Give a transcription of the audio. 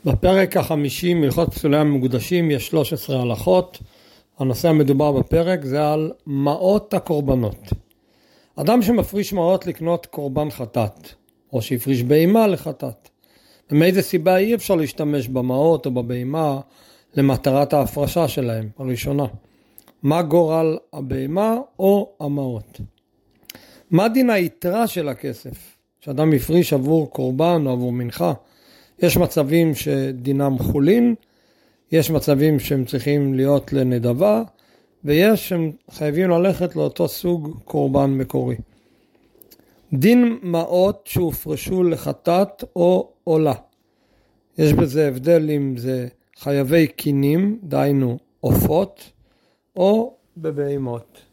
בפרק ה-50 מלכות פסולי המקודשים יש 13 הלכות. הנושא המדובר בפרק זה על מעות הקורבנות. אדם שמפריש מעות לקנות קורבן חטאת, או שהפריש בהמה לחטאת. ומאיזה סיבה אי אפשר להשתמש במעות או בבהמה למטרת ההפרשה שלהם, הראשונה. מה גורל הבהמה או המעות? מה דין היתרה של הכסף? שאדם יפריש עבור קורבן או עבור מנחה. יש מצבים שדינם חולין, יש מצבים שהם צריכים להיות לנדבה, ויש שהם חייבים ללכת לאותו סוג קורבן מקורי. דין מעות שהופרשו לחטאת או עולה. יש בזה הבדל אם זה חייבי קינים, דהיינו עופות, או בבהמות.